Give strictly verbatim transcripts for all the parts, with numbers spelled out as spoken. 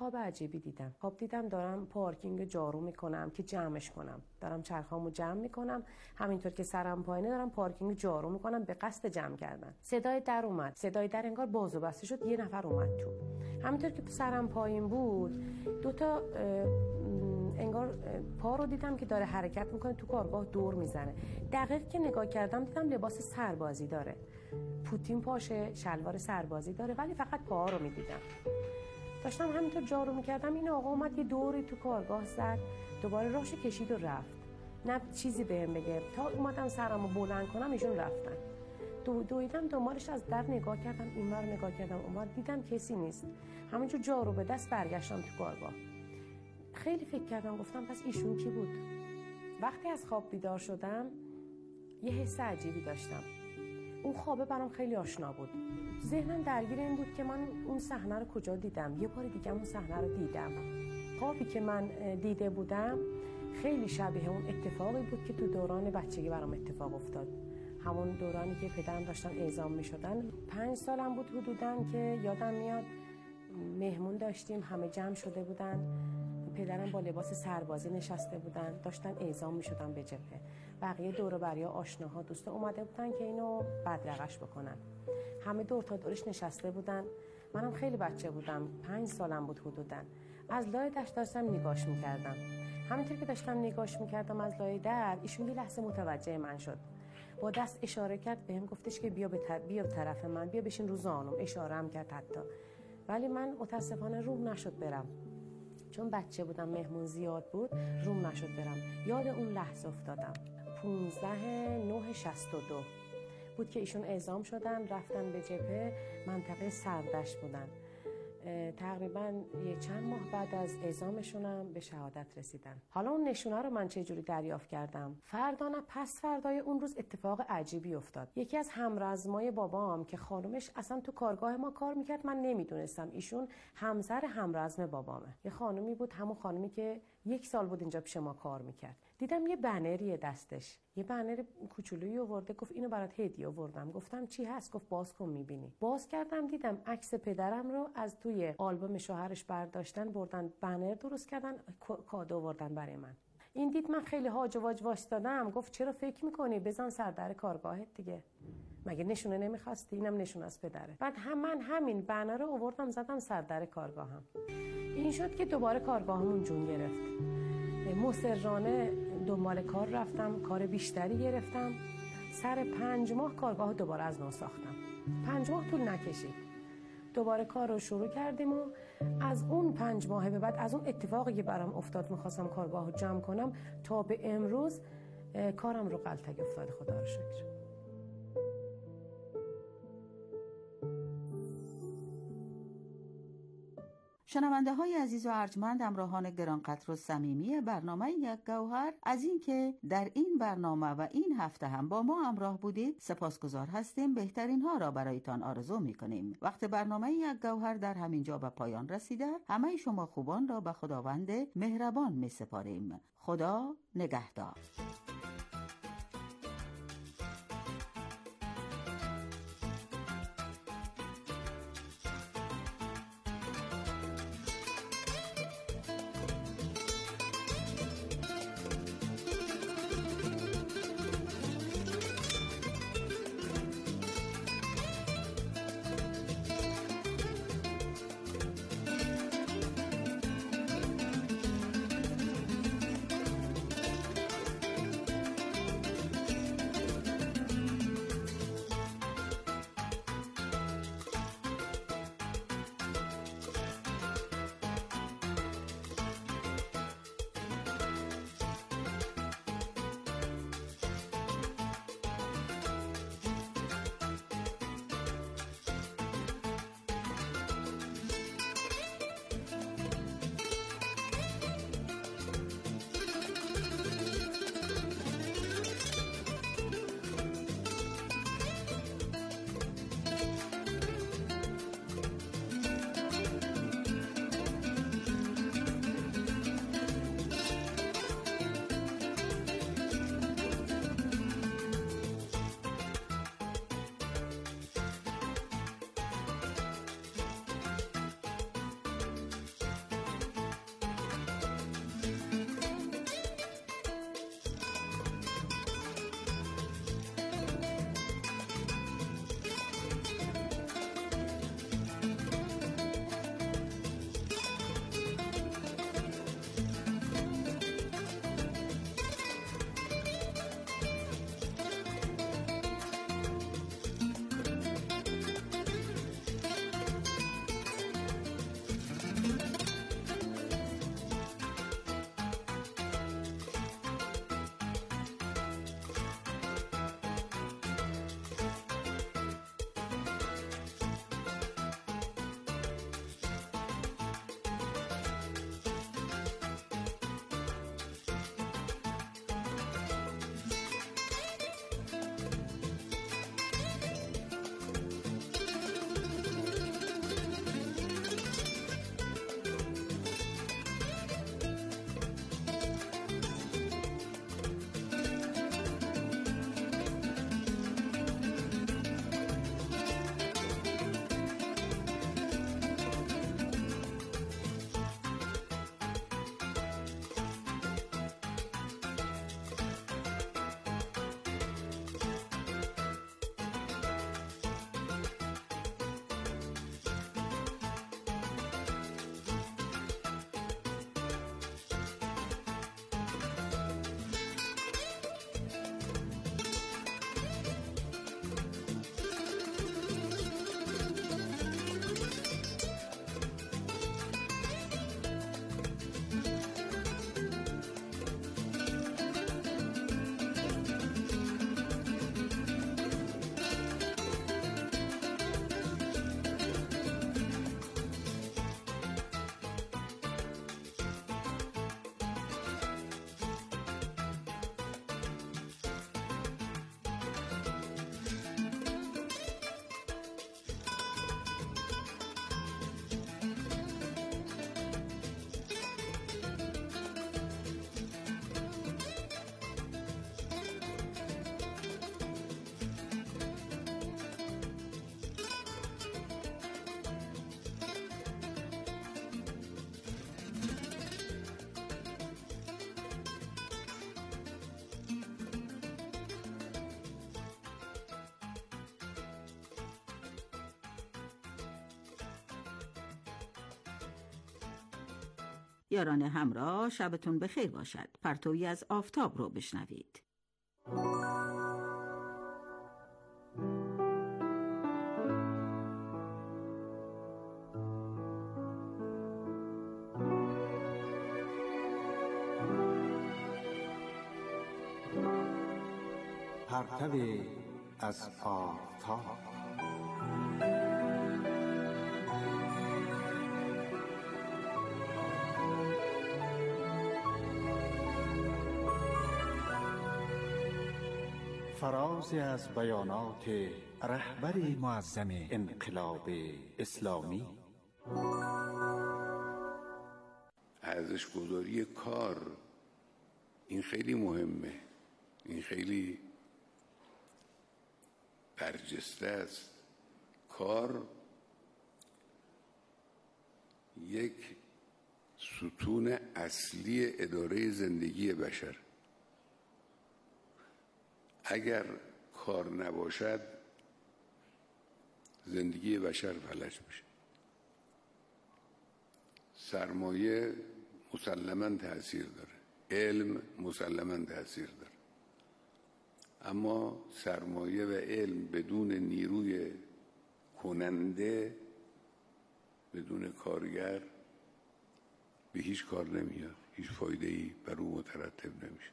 خواب عجیبی دیدم. خواب دیدم دارم پارکینگ جارو میکنم که جمعش کنم، دارم چرخامو جمع میکنم، همینطور که سرم پایینه دارم پارکینگ جارو میکنم به قصد جمع کردن. صدای در اومد، صدای در انگار باز و بسته شد، یه نفر اومد تو. همینطور که سرم پایین بود دو تا انگار پا رو دیدم که داره حرکت میکنه، تو کارگاه دور میزنه. دقیق که نگاه کردم دیدم لباس سربازی داره، پوتین پاشه، شلوار سربازی داره، ولی فقط پاها رو میدیدم. داشتم همینطور جارو میکردم، این آقا اومد یه دوری تو کارگاه زد، دوباره راهش کشید و رفت. نه چیزی بهم بگه، تا اومدم سرمو بلند کنم ایشون رفتن. دو دویدم دنبالش، از در نگاه کردم، اینور نگاه کردم، اونور، دیدم کسی نیست. همینجور جارو به دست برگشتم تو کارگاه. خیلی فکر کردم، گفتم پس ایشون کی بود؟ وقتی از خواب بیدار شدم یه حس عجیبی داشتم. اون خوابه برام خیلی آشنا بود. ذهنم درگیر این بود که من اون صحنه رو کجا دیدم. یه بار دیگه اون صحنه رو دیدم. خوابی که من دیده بودم خیلی شبیه اون اتفاقی بود که تو دوران بچگی برام اتفاق افتاد. همون دورانی که پدرم داشتن اعزام می شدن. پنج سالم بود حدوداً که یادم میاد مهمون داشتیم، همه جمع شده بودن. پدرم با لباس سربازی نشسته بودن، داشتن اعزام می شدن به جبهه. بقیه دور و بریا آشناها دوستا اومده بودن که اینو بدرقش بکنن. همه دور تا دورش نشسته بودن. منم خیلی بچه بودم، پنج سالم بود حدوداً. از لای در داشتم نگاش میکردم. همینطور که داشتم نگاش میکردم از لای در، ایشون یه لحظه متوجه من شد. با دست اشاره کرد بهم، گفتش که بیا به بیا به طرف من، بیا بشین رو زانوم. اشاره هم کرد حتی. ولی من متاسفانه روم نشد برم. چون بچه بودم، مهمون زیاد بود، روم نشد برم. یاد اون لحظه افتادم. پانزده نه شصت و دو بود که ایشون اعزام شدن، رفتن به جبهه، منطقه سردشت بودن. تقریبا یه چند ماه بعد از اعزامشونم به شهادت رسیدن. حالا اون نشونه رو من چه جوری دریافت کردم؟ فردا نه پس فردای اون روز اتفاق عجیبی افتاد. یکی از همرزمای بابام که خانومش اصلا تو کارگاه ما کار میکرد، من نمیدونستم ایشون همسر همرزم بابامه. یه خانومی بود، همون خانومی که یک سال بود اینجا پیش ما کار میکرد. دیدم یه بنریه دستش، یه بنر کوچولویی آورده، گفت اینو برات هدیه آوردم. گفتم چی هست؟ گفت باز کن میبینی. باز کردم دیدم عکس پدرم رو از توی آلبوم شوهرش برداشتن، بردن بنر درست کردن، کادو آوردن برای من. این دید من خیلی هاج و واج وایسادم، گفت چرا فکر میکنی؟ بزن سر در کارگاهت دیگه، مگه نشونه نمیخواستی؟ اینم نشونه از پدره. بعد هم من همین بنر رو آوردم زدم سر در کارگاهم. این شد که دوباره کارگاهمون جون گرفت. مصرانه دنبال کار رفتم، کار بیشتری گرفتم. سر پنج ماه کارگاه دوباره از نو ساختم. پنج ماه طول نکشید، دوباره کار رو شروع کردیم. و از اون پنج ماه به بعد، از اون اتفاقی که برام افتاد، میخواستم کارگاه رو جمع کنم، تا به امروز کارم رو غلطک افتاد، خدا رو شکر. شنونده های عزیز و ارجمند، همراهان گرانقدر و صمیمی برنامه یک گوهر، از اینکه در این برنامه و این هفته هم با ما همراه بودید سپاسگزار هستیم. بهترین ها را برایتان آرزو میکنیم. وقت برنامه یک گوهر در همین جا به پایان رسیده. همه شما خوبان را به خداوند مهربان می سپاریم. خدا نگهدار. یاران همراه، شبتون بخیر باشد. پرتویی از آفتاب رو بشنوید. پرتوی از آفتاب. فرازی از بیانات رهبر معظم انقلاب اسلامی. ارزش گذاری کار، این خیلی مهمه، این خیلی برجسته است. کار یک ستون اصلی اداره زندگی بشر. اگر کار نباشد زندگی بشر فلج میشه. سرمایه مسلماً تأثیر داره، علم مسلماً تأثیر داره، اما سرمایه و علم بدون نیروی کننده، بدون کارگر به هیچ کار نمیاد، هیچ فایده‌ای بر او مترتب نمیشه.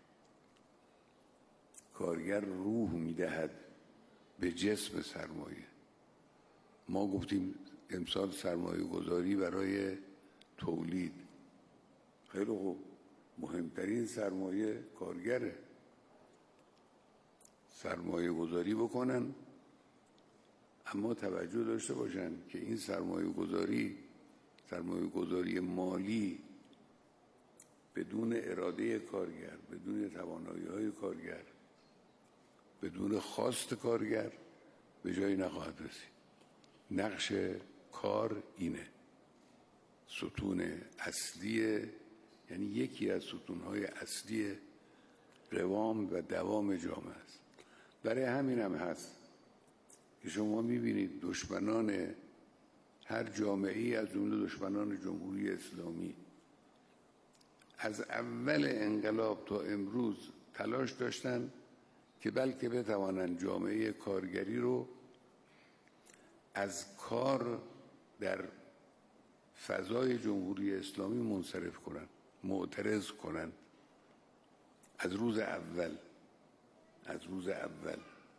کارگر روح میدهد به جسم سرمایه. ما گفتیم امسال سرمایه گذاری برای تولید، خیلی خوب، مهمترین سرمایه کارگره. سرمایه گذاری بکنن، اما توجه داشته باشن که این سرمایه گذاری سرمایه گذاری مالی بدون اراده کارگر، بدون توانایی های کارگر، بدون خواست کارگر به جایی نخواهد رسید. نقش کار اینه، ستون اصلی، یعنی یکی از ستونهای اصلی قوام و دوام جامعه است. برای همین هم هست که شما میبینید دشمنان هر جامعه‌ای، از جمله دشمنان جمهوری اسلامی، از اول انقلاب تا امروز تلاش داشتن که بلکه بتوانند جامعه کارگری رو از کار در فضای جمهوری اسلامی منصرف کنن، معترض کنن. از روز اول از روز اول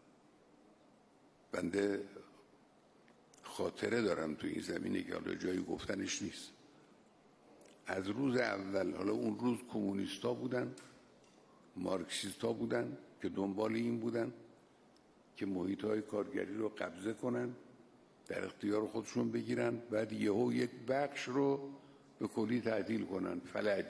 بنده خاطره دارم تو این زمینه که حالا جایی گفتنش نیست. از روز اول، حالا اون روز کمونیستا بودن، مارکسیستا بودن که دنبال این بودن که محیط‌های کارگری رو قبضه کنن، در اختیار خودشون بگیرن، بعد یهو یک بخش رو به کلی تعطیل کنن، فلج.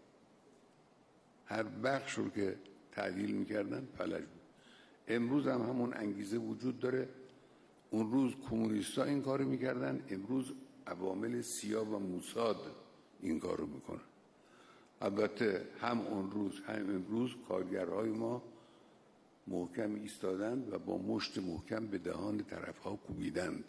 هر بخش رو که تعطیل میکردن فلج بود. امروز هم همون انگیزه وجود داره. اون روز کمونیستا این کارو میکردن، امروز عوامل سیا و موساد این کارو میکنن. البته هم اون روز هم امروز کارگرهای ما محکم ایستادند و با مشت محکم به دهان طرفها کوبیدند.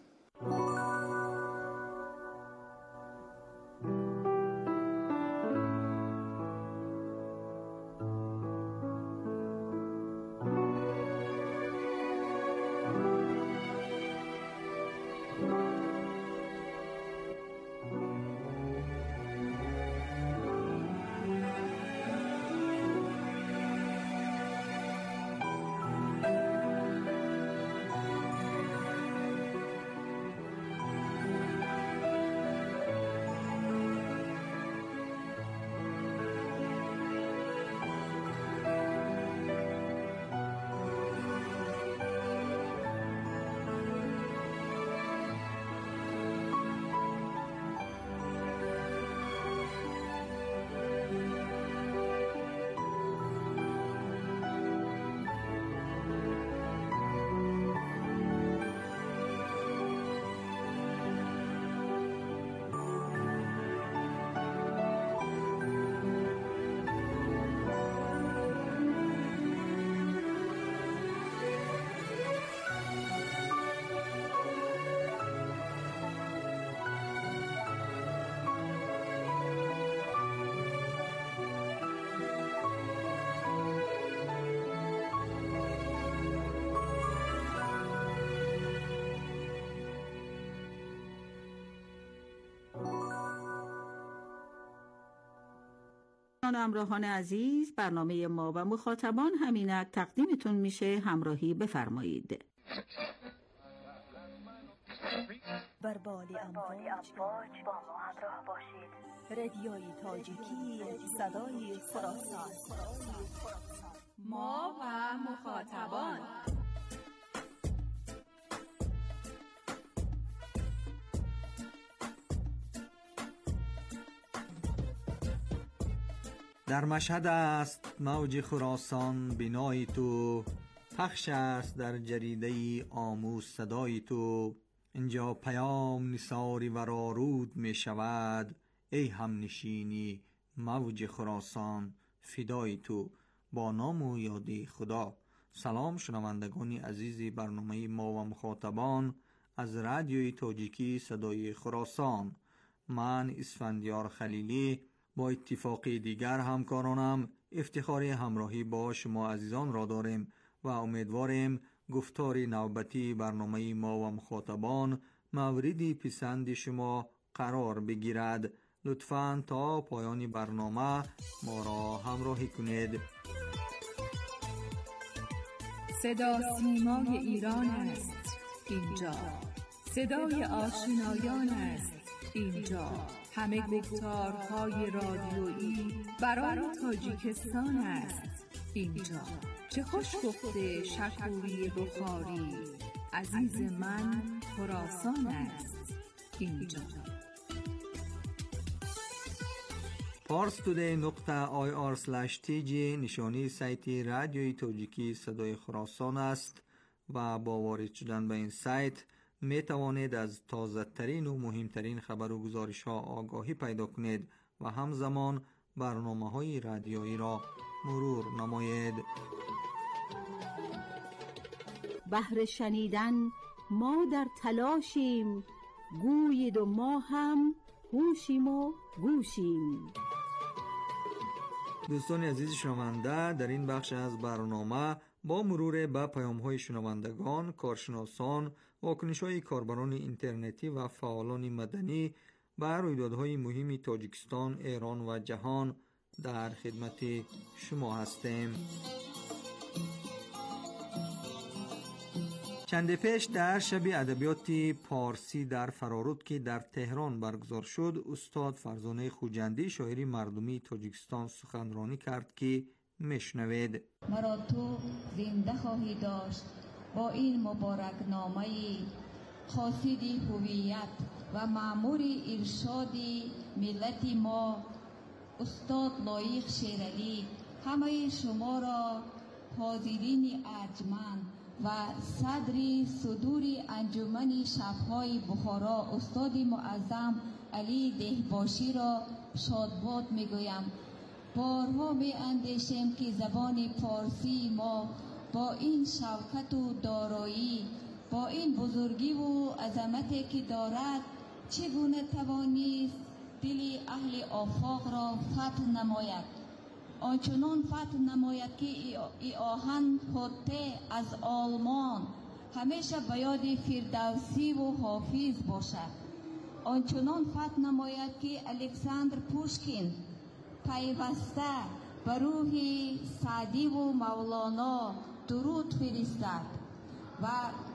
دوستان و همراهان عزیز، برنامه ما و مخاطبان همینک تقدیمتون میشه. همراهی بفرمایید. بر بال امواج با ما همراه باشید. رادیوی تاجیکی، صدای خراسان. ما و مخاطبان. در مشهد است موج خراسان بینای تو، پخش است در جریده آموز صدای تو. اینجا پیام نثاری ورارود می شود، ای هم نشینی موج خراسان فدای تو. با نام و یاد خدا. سلام شنوندگان عزیز برنامه ما و مخاطبان از رادیوی تاجیکی صدای خراسان. من اسفندیار خلیلی با اتفاقی دیگر همکارانم افتخار همراهی با شما عزیزان را داریم و امیدواریم گفتار نوبتی برنامه ما و مخاطبان موردی پسند شما قرار بگیرد. لطفاً تا پایان برنامه ما را همراهی کنید. صدا سیمای ایران است اینجا، صدای آشنایان است اینجا، همه گفتارهای رادیویی برای تاجیکستان است اینجا. چه خوش گفته شکوری بخاری، عزیز من خراسان است اینجا. پارستودی نقطه آی آر سلش تی جی نشانی سایت رادیوی تاجیکی صدای خراسان است و با وارد شدن به این سایت می توانید از تازه ترین و مهمترین خبر و گزارش ها آگاهی پیدا کنید و همزمان برنامه های رادیویی را مرور نمایید. بهر شنیدن ما در تلاشیم، گویید و ما هم هوشیم و گوشیم. دوستان عزیز شنونده، در این بخش از برنامه با مرور به پیام‌های شنوندگان، کارشناسان، واکنش‌های کاربران اینترنتی و فعالان مدنی بر رویدادهای مهم تاجیکستان، ایران و جهان در خدمت شما هستیم. چند پیش در شب ادبیات پارسی در فرارود که در تهران برگزار شد، استاد فرزانه خوجندی شاعری مردمی تاجیکستان سخنرانی کرد که میشنوید. مرا تو زنده خواهی داشت با این مبارک نامه قاصد هویت و مأمور ارشاد ملت ما استاد لایق شیرعلی. همه شما را حاضرین ارجمند و صدر صدور انجمن شب‌های بخارا استاد معظم علی دهباشی را شادباد میگویم. بارها می اندیشیم که زبان پارسی ما با این شوکت و دارایی، با این بزرگی و عظمتی که دارد، چگونه توانست دل اهل آفاق را فتح نماید. آنچنان فتح نماید که ای آهن هوته از آلمان همیشه به یاد فردوسی و حافظ باشد. آنچنان فتح نماید که الکساندر پوشکین پیوسته بر روح سعدی و مولانا درود فرستد و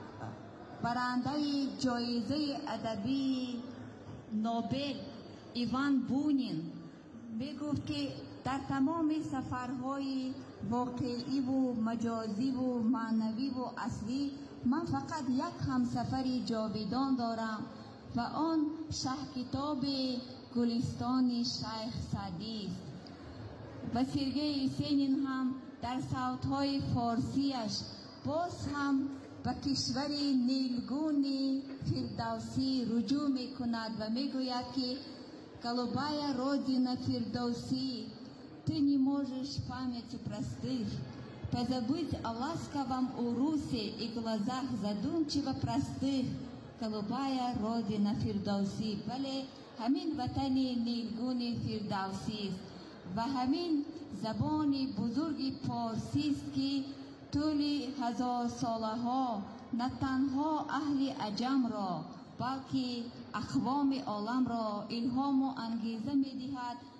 برنده جایزه ادبی نوبل ایوان بونین می گفت که در تمام سفرهای واقعی و مجازی و معنوی و اصلی من فقط یک همسفر جاویدان دارم و آن شه کتاب گلستان شیخ سعدی است. و سرگی حسینین هم در صوتهای فارسیش باز هم به کشور نیلگون فردوسی رجوع می کند و می گوید که голубая родина Фирдауси, ты не можешь в памяти простых позабыть о ласковом урусе и глазах задумчиво простых. голубая родина Фирдауси. بله همین وطن نیلگون فردوسی است و همین زبان بزرگ پارسی است که طول هزار ساله ها نه تنها اهل عجم را بلکه اقوام عالم را الهام و انگیزه می دهد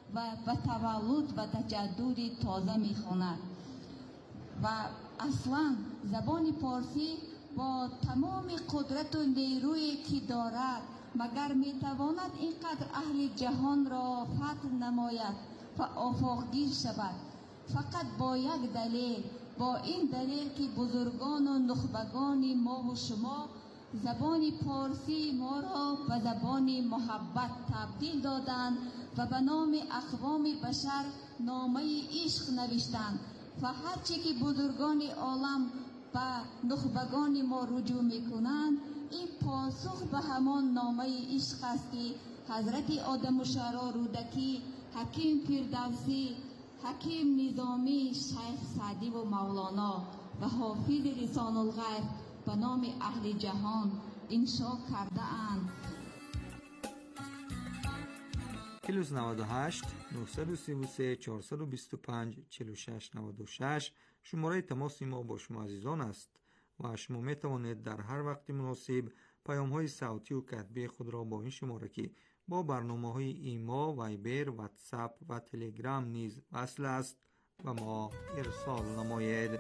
و به تولد و تجدد تازه میخواند. و اصلا زبان پارسی با تمام قدرت و نیرویی که دارد مگر میتواند اینقدر اهل جهان را فتح نماید و آفاقگیر شود؟ فقط با یک دلیل، با این دلیل که بزرگان و نخبگان ما و شما زبان پارسی ما را به زبان محبت تبدیل دادند و به نام اقوام بشر نامه عشق نوشتند و هرچی که بزرگان عالم به نخبگان ما رجوع میکنند این پاسخ به همان نامه عشق است که حضرت آدم الشعرا رودکی، حکیم فردوسی، حکیم نظامی، شیخ سعدی و مولانا و حافظ لسان الغیب به نام اهل جهان انشا کرده اند. پلوس نود و هشت نه سه سه چهار دو پنج چهار شش نود و شش شماره تماس ما با شما عزیزان است و شما می توانید در هر وقت مناسب پیام های صوتی و کتبی خود را با این شماره که با برنامه های ایما، وایبر، واتساپ و تلگرام نیز وصل است و ما ارسال نمایید.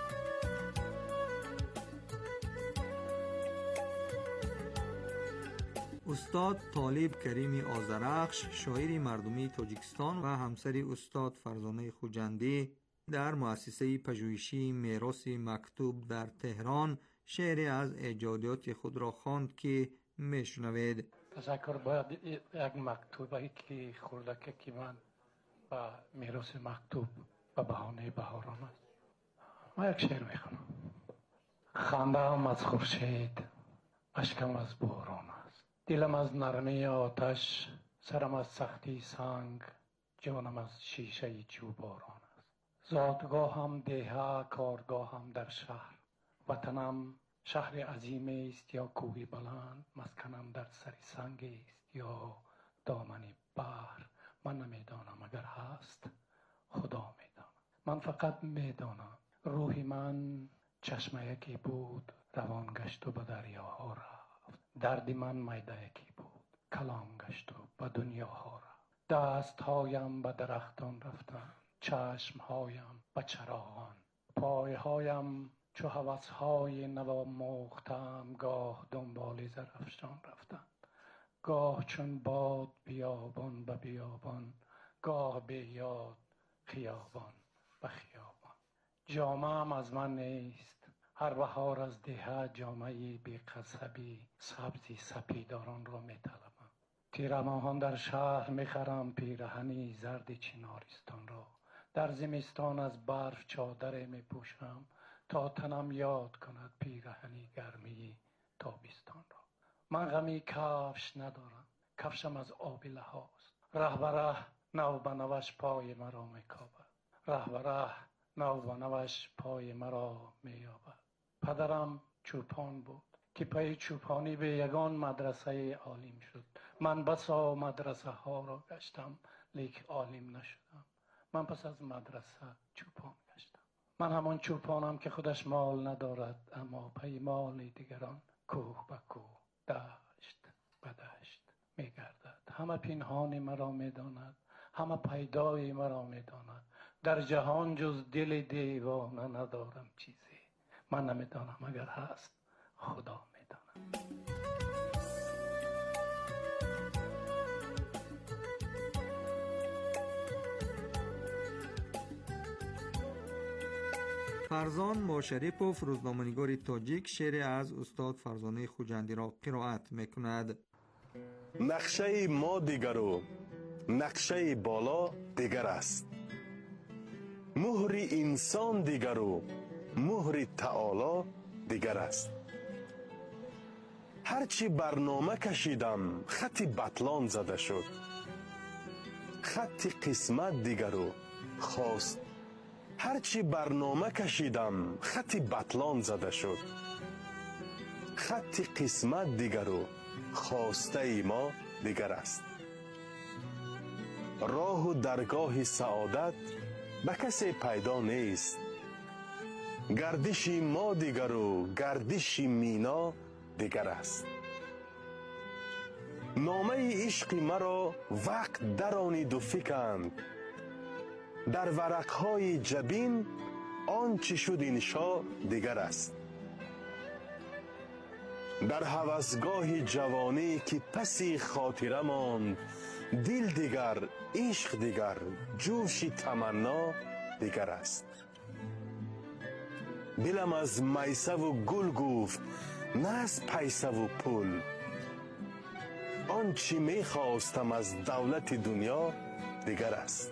استاد طالب کریمی آذرخش، شاعر مردمی تاجیکستان و همسر استاد فرزانه خوجندی در مؤسسه پژوهشی میراث مکتوب در تهران شعری از ایجادیات خود را خواند که میشنوید. تشکر. باید یک مکتوبی که خورده که من با میراث مکتوب و بهانه بهاران است. ما یک شعر میخونم. خنده هم از خورشید، اشکم از باران است. دلم از نرمی آتش، سرم از سختی سنگ، جانم از شیشه چوباران است. زادگاهم دیه، کارگاهم در شهر، وطنم شهر عظیم است یا کوهی بلند، مسکنم در سر سنگ است یا دامن بحر. من نمیدانم اگر هست خدا میدانم. من فقط میدانم روحی من چشمه یکی بود، روان گشت و به دریاها رفت. دردی من میده یکی بود، کلام گشت و به دنیاها رفت. دست هایم به درختان رفتن، چشم هایم به چراغان، پای هایم چو هوس های نوا موختم، گاه دنبال زرافشان رفتم، گاه چون باد بیابان به بیابان، گاه بی یاد خیابان به خیابان. جامه‌ام از من نیست، هر بهار از دیه جامعی بی قصبی سبزی سپیداران را می طلبم. تیر ماهان در شهر می خرم پیرهنی زرد چنارستان را، در زمستان از برف چادر می پوشم تا تنم یاد کند پیرهنی گرمی تابستان را. من غمی کفش ندارم، کفشم از آب لحاست. ره به ره نو به نوش پای مرا می کابد، ره به ره نو به نوش پای مرا می یابد. پدرم چوپان بود که پای چوپانی به یگان مدرسه عالم شد. من بسا مدرسه ها را گشتم لیک عالم نشدم. من پس از مدرسه چوپان گشتم. من همان چوپانم که خودش مال ندارد، اما پی مال دیگران کوه به کوه، دشت به دشت می گردد. همه پنهان مرا می داند، همه پیدای مرا می داند. در جهان جز دل دیوانه ندارم چیزی. من نمی دانم اگر هست خدا می داند. فرزان ماشریپوف، روزنامه‌نگار تاجیک، شعر از استاد فرزانه خوجندی را قرائت میکند. نقشه ما دیگر و نقشه بالا دیگر است، مهر انسان دیگر و مهر تعالی دیگر است. هرچی برنامه کشیدم خط بطلان زده شد، خط قسمت دیگر و خواست. هرچی برنامه کشیدم خط بطلان زده شد، خط قسمت دیگر و خواسته ای ما دیگر است. راه و درگاه سعادت به کسی پیدا نیست، گردش ما دیگر و گردش مینا دیگر است. نامه عشق مرا وقت درانید و فکند، در ورقهای جبین آنچه شد انشا دیگر است. در هوسگاه جوانی که پسی خاطره ماند، دل دیگر، عشق دیگر، جوش تمنا دیگر است. دلم از میسه و گل گفت نه از پیسه و پول، آنچه می خواستم از دولت دنیا دیگر است.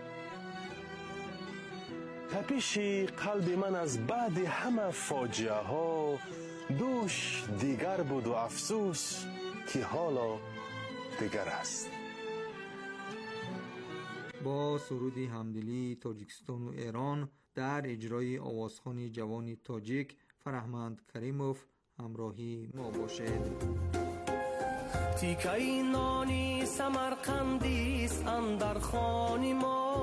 تپش قلب من از بعد همه فاجعه ها دوش دیگر بود و افسوس که حالا دیگر است. با سرودی همدلی تاجیکستان و ایران در اجرای آوازخوان جوان تاجیک فرهمند کریموف همراهی ما باشد. تیکه نانی سمرقندیست اندر خانی ما،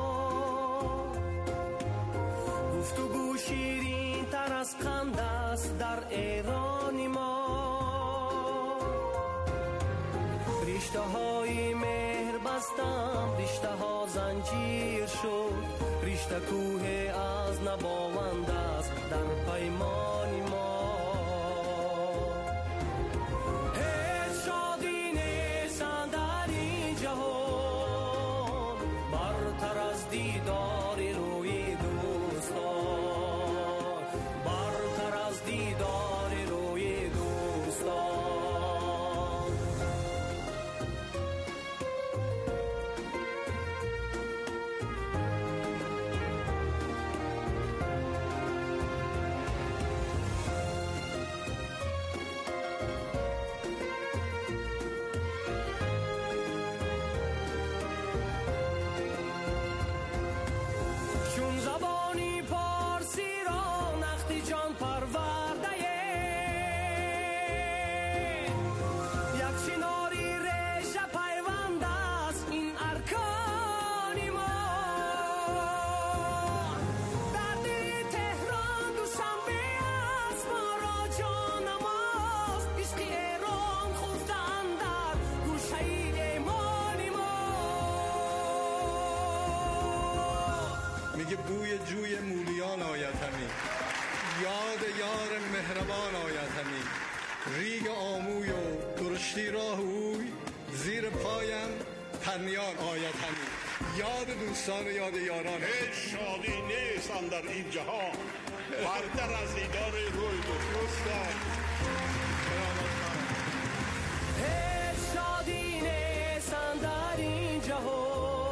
گفتگو شیرین تر از قند است در ایرانی ما. رشته های مهر بستم، رشته ها زنجیر شد، رشته کوه از نباوند است در پیمانی ما. میگه بوی جوی مولیان آید همی، یاد یار مهربان آید همی، ریگ آموی و درشتی راه اوی، زیر پایم پرنیان آید همی، یاد دوستان و یاد یاران. هیچ شادی نیست اندر این جهان برتر از دیدار روی دوستان. هیچ شادی نیست اندر این جهان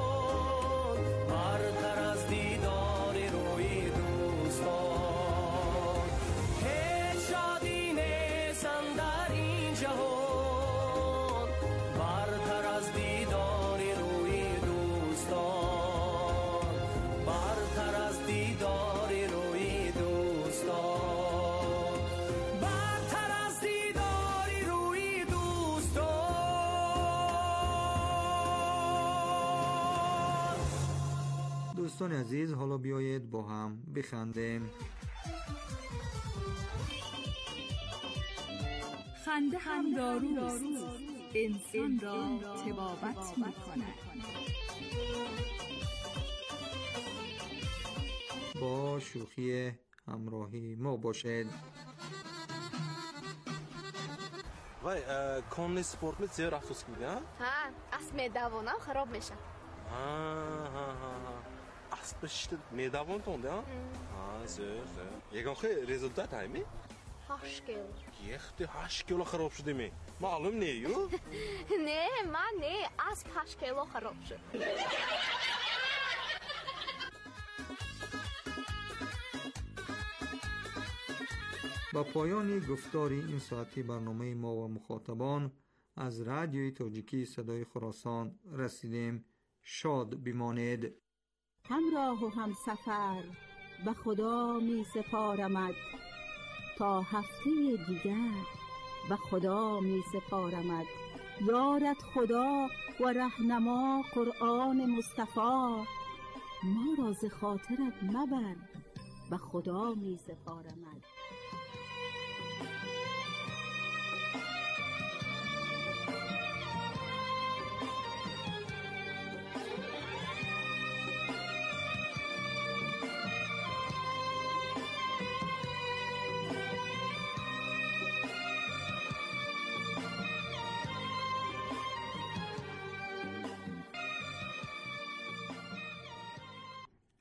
برتر از دیدار روی دوستان. هیچ شادی نیست اندر این جهان برتر از دیدار روی دوستان، برتر از دیدار روی دوستان، برتر از دیدار روی دوستان. دوستان عزیز، حالا بیایید با هم بخندیم. خنده هم داروست، انسان را طبابت می‌کند. با شوخی همراهی ما باشد. وای کانال سپورت می زیاد افسوس میدن؟ ها اصل میدوانم خراب میشه. ها ها ها اصل بشت میدوان تونده ها؟ ها زیر زیر یکان خیلی رزولتات همی؟ هشت کیلو. یختی هشت کیلو خراب شده می معلوم نیو؟ نه من نه اصل هشت کیلو خراب شد. با پایان گفتاری این ساعتی برنامه ما و مخاطبان از رادیوی تاجیکی صدای خراسان رسیدیم. شاد بمانید. همراه و همسفر به خدا می سپارمد، تا هفته دیگر به خدا می سپارمد. یارت خدا و رهنما قرآن مصطفی، ما را ز خاطرت مبر به خدا می سپارمد.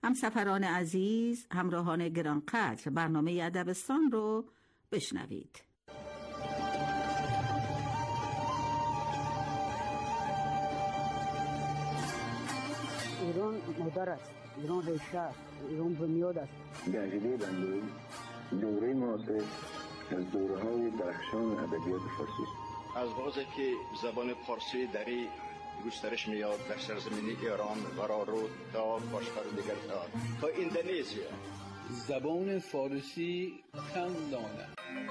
همسفران عزیز، همراهان گرانقدر، برنامه ادبستان رو بشنوید. ایران مادر است، ایران ریشه است، ایران بنیاد است. عقیده بنده دوره معاصر از دوره‌های درخشان ادبیات فارسی است. از بازی که زبان فارسی در گسترش میاد در سرزمین ایران قرار رو تا کشور دیگر تا تا اندونزیا. زبان فارسی خندانه.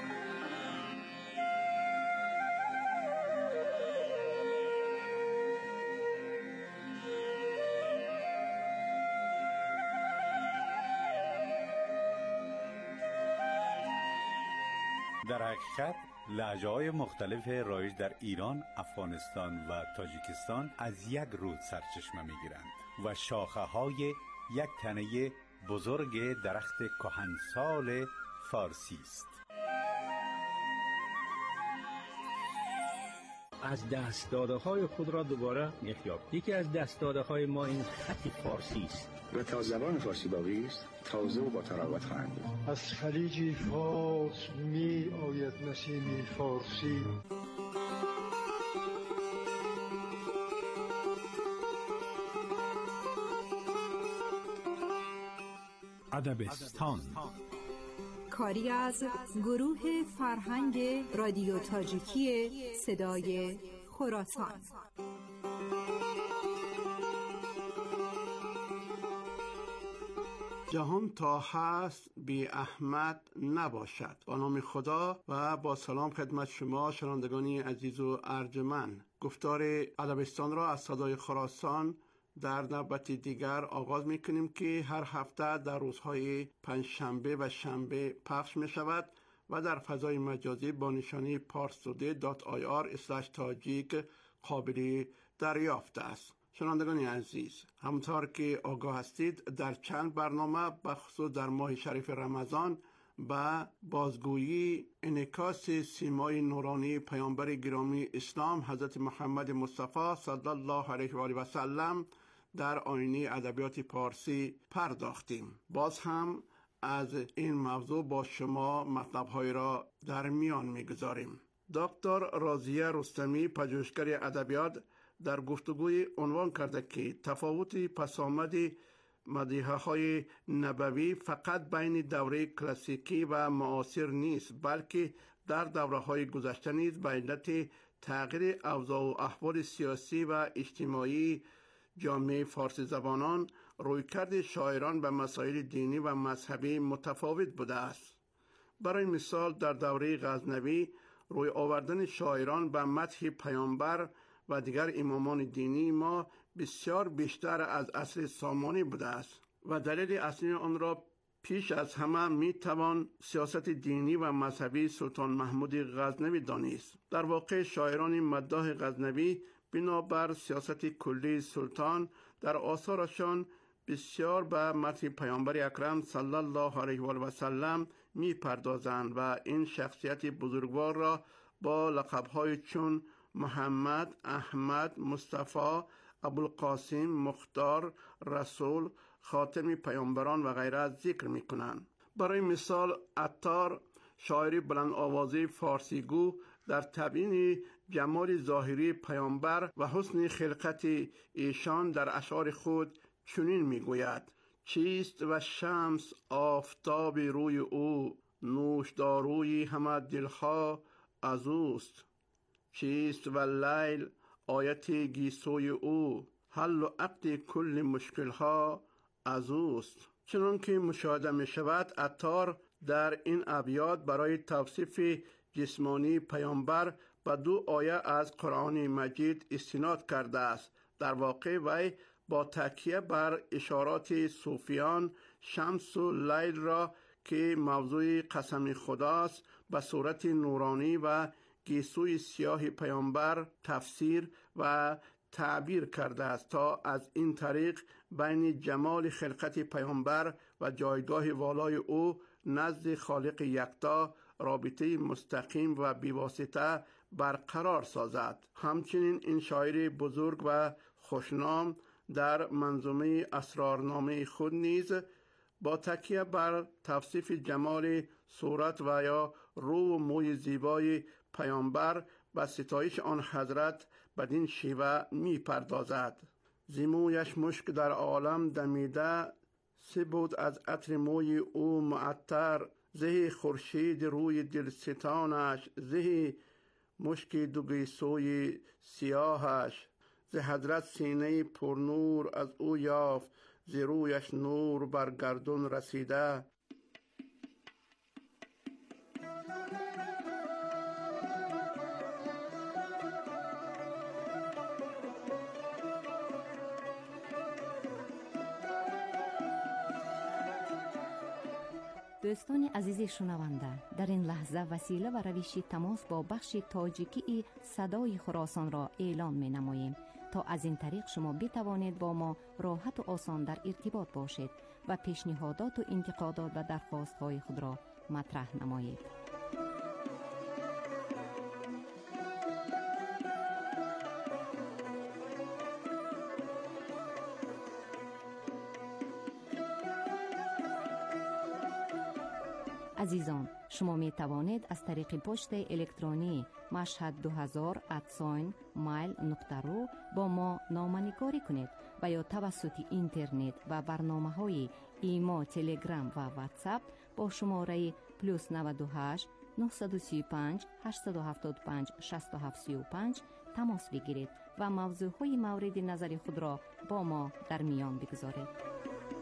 در حقیقت لهجه‌های مختلف رایج در ایران، افغانستان و تاجیکستان از یک رود سرچشمه می‌گیرند و شاخه‌های یک تنه بزرگ درخت کهنسال فارسی است. از دست داده های خود را دوباره می‌یابیم. یکی از دست داده های ما این خط فارسی است و تا زبان فارسی باقی است تازه و با تراوت خواهند بود. از خلیج فارس می آید نسیم فارسی. ادبستان کاری از گروه فرهنگ رادیو تاجیکی صدای خراسان. جهان تا هست بی احمد نباشد. با نام خدا و با سلام خدمت شما شنوندگان عزیز و ارجمند. گفتار ادبستان را از صدای خراسان در نوبت دیگر آغاز می‌کنیم که هر هفته در روزهای پنجشنبه و شنبه پخش می‌شود و در فضای مجازی با نشانی پارستوده دات آی آر اسلش تاجیک قابل دریافت است. شنوندگان عزیز، همونطور که آگاه هستید در چند برنامه بخصوص در ماه شریف رمضان با بازگویی انعکاس سیمای نورانی پیامبر گرامی اسلام حضرت محمد مصطفی صلی الله علیه و آله و سلم در آینه ادبیات پارسی پرداختیم. باز هم از این موضوع با شما مطلب‌های را در میان می‌گذاریم. دکتر راضیه رستمی، پژوهشگر ادبیات، در گفتگوی عنوان کرده که تفاوت پسامد مدیحه‌های نبوی فقط بین دوره کلاسیکی و معاصر نیست، بلکه در دوره‌های گذشته نیز به علت تغییر اوضاع و احوال سیاسی و اجتماعی جامعه فارسی زبانان رویکرد شاعران به مسائل دینی و مذهبی متفاوت بوده است. برای مثال در دوره غزنوی روی آوردن شاعران به مدح پیامبر و دیگر امامان دینی ما بسیار بیشتر از عصر سامانی بوده است و دلیل اصلی آن را پیش از همه می توان سیاست دینی و مذهبی سلطان محمود غزنوی دانست. در واقع شاعران مداح غزنوی بنابر سیاست کلی سلطان در آثارشان بسیار به مدح پیامبر اکرم صلی الله علیه و آله و سلم می پردازند و این شخصیت بزرگوار را با لقب‌های چون محمد، احمد، مصطفی، ابوالقاسم، مختار، رسول، خاتم پیامبران و غیره ذکر می کنند. برای مثال عطار، شاعر بلند آوازه فارسی گو، در تبیین جمال ظاهری پیامبر و حسن خلقت ایشان در اشعار خود چنین می گوید: چیست و شمس آفتاب روی او، نوشداروی همه دلها از اوست. چیست و لیل آیت گیسوی او، حل و عقد کل مشکلها از اوست. چنان که مشاهده می شود عطار در این ابیات برای توصیف جسمانی پیامبر به دو آیه از قرآن مجید استناد کرده است. در واقع وی با تکیه بر اشارات صوفیان شمس و لیل را که موضوع قسم خداست به صورت نورانی و گیسوی سیاه پیامبر تفسیر و تعبیر کرده است تا از این طریق بین جمال خلقت پیامبر و جایگاه والای او نزد خالق یکتا رابطه مستقیم و بیواسطه برقرار سازد. همچنین این شاعر بزرگ و خوشنام در منظومه اسرارنامه خود نیز با تکیه بر توصیف جمال صورت و یا رو و موی زیبای پیامبر و ستایش آن حضرت بدین شیوه می پردازد. زیمویش مشک در عالم دمیده، سه بود از عطر موی او معطر، زهی خورشید روی دلستانش، زهی مشک دو گیسوی سیاهش. ز حضرت سینه پرنور از او یافت، ز رویش نور بر گردون رسیده. دوستان عزیز شنونده، در این لحظه وسیله و روش تماس با بخش تاجیکی صدای خراسان را اعلام می نماییم تا از این طریق شما بتوانید با ما راحت و آسان در ارتباط باشید و پیشنهادات و انتقادات و درخواست های خود را مطرح نمایید. عزیزان، شما می توانید از طریق پست الکترونی مشهد دو هزار ات مایل نقطه رو با ما نامه‌نگاری کنید و یا توسط اینترنت و برنامه‌های ایما، تلگرام و واتساپ با شماره پلوس نود و هشت نهصد و سی و پنج هشتصد و هفتاد و پنج شصت و هفت سی و پنج تماس بگیرید و موضوعهای مورد نظر خود را با ما در میان بگذارید.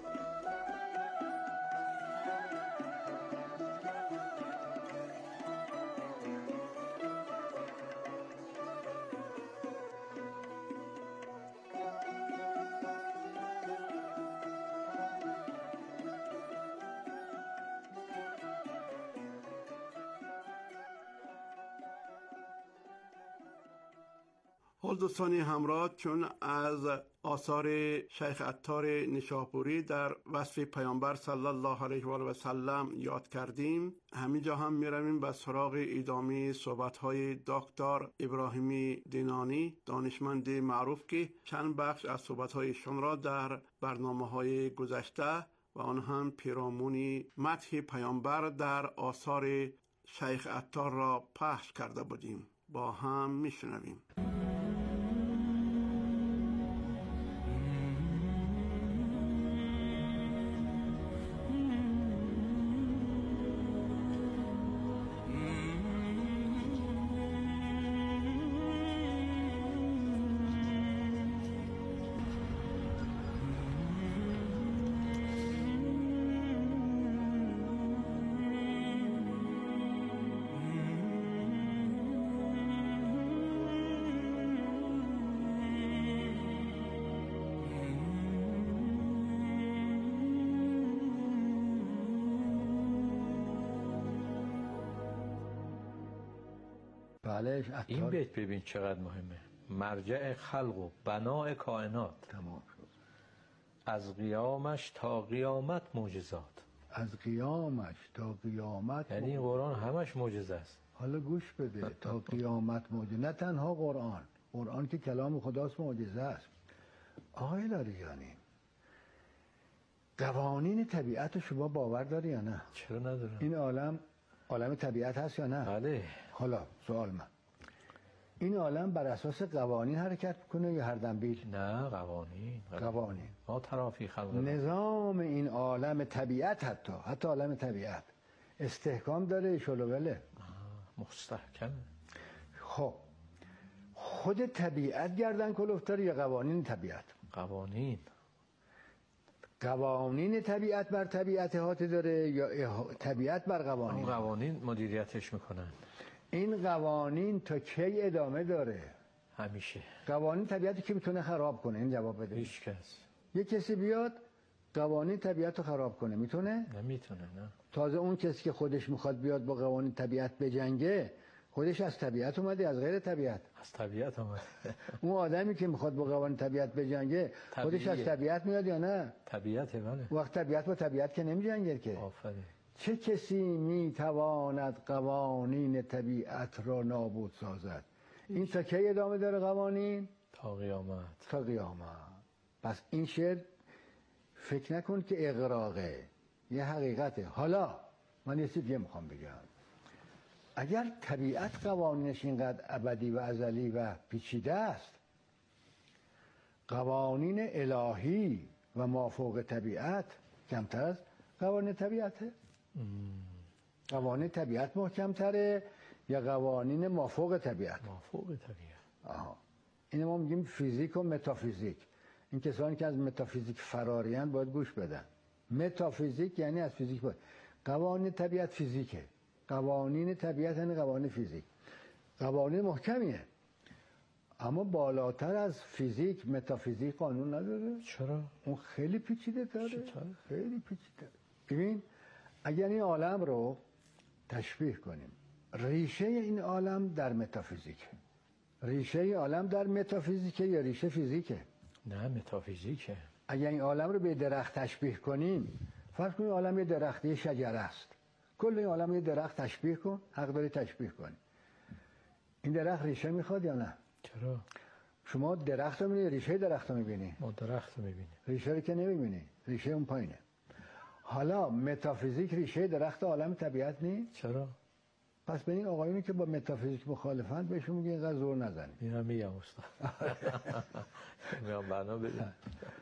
حال دوستانی همراه، چون از آثار شیخ عطار نشاپوری در وصف پیامبر صلی الله علیه و آله و سلم یاد کردیم، همینجا هم میرویم به سراغ ادامه صحبت‌های دکتر ابراهیمی دینانی، دانشمند معروف که چند بخش از صحبت‌هایشان را در برنامه‌های گذشته و آن هم پیرامون مدح پیامبر در آثار شیخ عطار را پخش کرده بودیم. با هم میشنویم. این بیت ببین چقدر مهمه. مرجع خلق و بناء کائنات، تمام شد. از قیامش تا قیامت معجزات. از قیامش تا قیامت، یعنی این قرآن همش معجزه است. حالا گوش بده. تا قیامت معجزه، نه تنها قرآن، قرآن که کلام خداست معجزه است. آقای لاریجانی، قوانین طبیعت شما باور داری یا نه؟ چرا ندارم؟ این عالم عالم طبیعت هست یا نه؟ بله. حالا سوال من، این عالم بر اساس قوانین حرکت میکنه یا هر دنبیل؟ نه، قوانین. قوانین. ما ترافی خلق نظام این عالم طبیعت، حتی حتی عالم طبیعت استحکام داره شلوغله؟ مستحکم. خب خود طبیعت گردن کلفتره یا قوانین طبیعت؟ قوانین. قوانین طبیعت بر طبیعت احاطه داره یا طبیعت بر قوانین؟ قوانین مدیریتش میکنن. این قوانین تا کی ادامه داره؟ همیشه. قوانین طبیعتی که میتونه خراب کنه؟ این جواب بده. هیچ کس. یه کسی بیاد قوانین طبیعت رو خراب کنه میتونه؟ نمیتونه. نه. تازه اون کسی که خودش میخواد بیاد با قوانین طبیعت بجنگه، خودش از طبیعت اومده از غیر طبیعت؟ از طبیعت اومده. اون آدمی که میخواد با قوانین طبیعت بجنگه، خودش از طبیعت میاد یا نه؟ طبیعته. بله. وقت طبیعت با طبیعت که نمیجنگه که. آفرین. چه کسی میتواند قوانین طبیعت را نابود سازد؟ این تا کی ادامه داره قوانین؟ تا قیامت. تا قیامت. پس این شعر فکر نکن که اغراقه، یه حقیقته. حالا من یه چیز دیگه میخوام بگم. اگر طبیعت قوانینش اینقدر ابدی و ازلی و پیچیده است، قوانین الهی و مافوق طبیعت کمتر از قوانین طبیعته؟ قوانین طبیعت محکمتره یا قوانین مافوق طبیعت؟ مافوق طبیعت. آها. اینو ما میگیم فیزیک و متافیزیک. این کسانی که از متافیزیک فرارین باید گوش بدن. متافیزیک یعنی از فیزیک باید. قوانین طبیعت فیزیکه. قوانین طبیعت یعنی قوانین فیزیک. قوانین محکمیه. اما بالاتر از فیزیک متافیزیک قانون نداره. چرا؟ اون خیلی پیچیده داره. خیلی پیچیده. ببین اگر این عالم رو تشبیه کنیم، ریشه این عالم در متافیزیکه. ریشه عالم در متافیزیکه یا ریشه فیزیکه؟ نه متافیزیکه. اگر این عالم رو به درخت تشبیه کنیم، فرض کنیم عالم یه درخت، یه شجره است. کل این عالم یه درخت تشبیه کن، حق داری تشبیه کنی. این درخت ریشه میخواد یا نه؟ چرا؟ شما درخت رو میبینی، ریشه درخت رو میبینی؟ ما درخت رو میبینیم. ریشه رو که نمیبینی، ریشه اون پایینه. حالا متافیزیک ریشه درخت عالم طبیعت نیست؟ چرا؟ پس به این آقایونی که با متافیزیک مخالفند بهشون میگه اینقدر زور نزنید. اینا میگم استاد. میام بنا بدیم.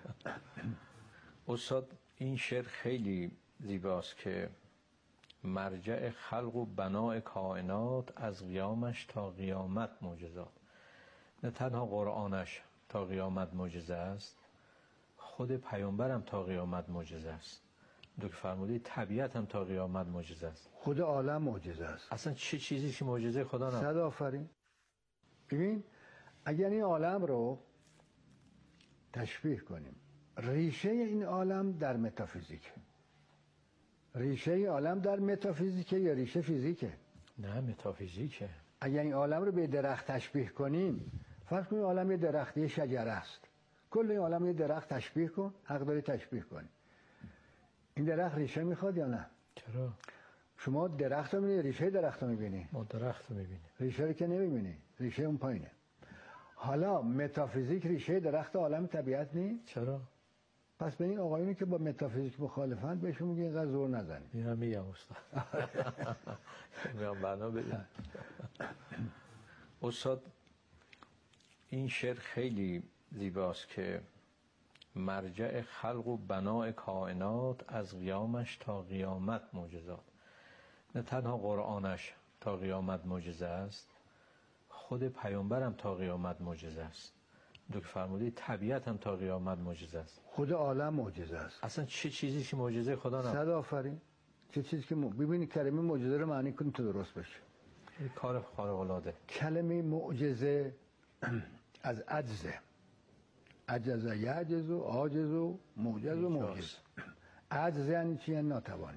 استاد این شعر خیلی زیباست که مرجع خلق و بناء کائنات از قیامش تا قیامت معجزات. نه تنها قرآنش تا قیامت معجزه است، خود پیامبرم تا قیامت معجزه است. دکتر فرمودید طبیعت هم تا قیامت معجزه است. خود عالم معجزه است. اصلا چه چیزی که معجزه خدا نه؟ صد آفرین. ببین اگر این عالم رو تشبیه کنیم، ریشه این عالم در متافیزیک. ریشه عالم در متافیزیکه یا ریشه فیزیکه؟ نه متافیزیکه. اگر این عالم رو به درخت تشبیه کنیم، فرض کنیم عالم یه درخت، یه شجره است. کل این عالم یه درخت تشبیه کن، حق داری تشبیه کنی. این درخت ریشه میخواد یا نه؟ چرا؟ شما درخت رو میبینی، ریشه درخت رو میبینی؟ ما درخت رو میبینیم. ریشه رو که نمیبینی، ریشه اون پایینه. حالا متافیزیک ریشه درخت عالم طبیعت نیست؟ چرا؟ پس به این آقایونی که با متافیزیک مخالفند بهشون میگه اینقدر زور نزنید. اینا میگم استاد. میام بنا بدیم. استاد این شعر خیلی زیباست که مرجع خلق و بناء کائنات از قیامش تا قیامت معجزات. نه تنها قرآنش تا قیامت معجزه است، خود پیامبرم تا قیامت معجزه است. دکتر فرمودید طبیعت هم تا قیامت معجزه است. خود عالم معجزه است. اصلا چه چیزی که معجزه خدا نه؟ صد آفرین. چه چیزی که م... ببینید کلمه معجزه رو معنی کنید تا درست بشه. این کار خارق العاده. کلمه معجزه از عجزه. عجز یعجز و عاجز و معجز و معجز. عجز یعنی چی؟ یعنی ناتوانی.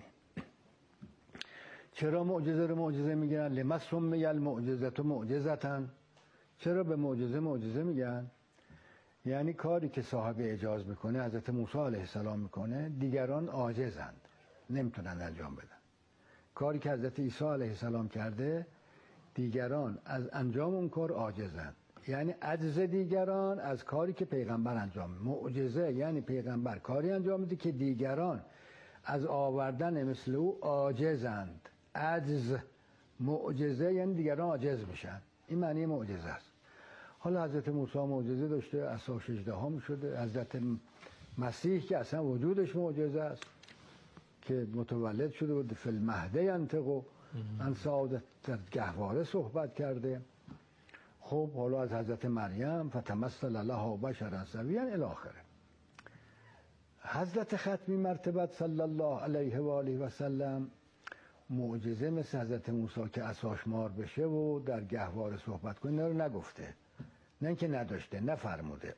چرا معجزه رو معجزه میگن؟ لما سمی المعجزه معجزتن. چرا به معجزه معجزه میگن؟ یعنی کاری که صاحب اجاز میکنه، حضرت موسی علیه السلام میکنه، دیگران عاجزند، نمیتونن انجام بدن. کاری که حضرت عیسی علیه السلام کرده، دیگران از انجام اون کار عاجزند. یعنی عجز دیگران از کاری که پیغمبر انجام میده. معجزه یعنی پیغمبر کاری انجام میده که دیگران از آوردن مثل او عاجزند. عجز. معجزه یعنی دیگران عاجز میشن. این معنی معجزه است. حالا حضرت موسی معجزه داشته، عصا اژدها شده. حضرت مسیح که اصلا وجودش معجزه است که متولد شده بود، فی المهد ینطق عن سعادت، در گهواره صحبت کرده. خب حالا از حضرت مریم فتمثل لها بشرا سویا الی آخره. حضرت ختمی مرتبت صلی الله علیه و آله و سلم معجزه مثل حضرت موسی که عصاش مار بشه و در گهواره صحبت کنه اینا رو نگفته، نه اینکه نداشته، نفرموده.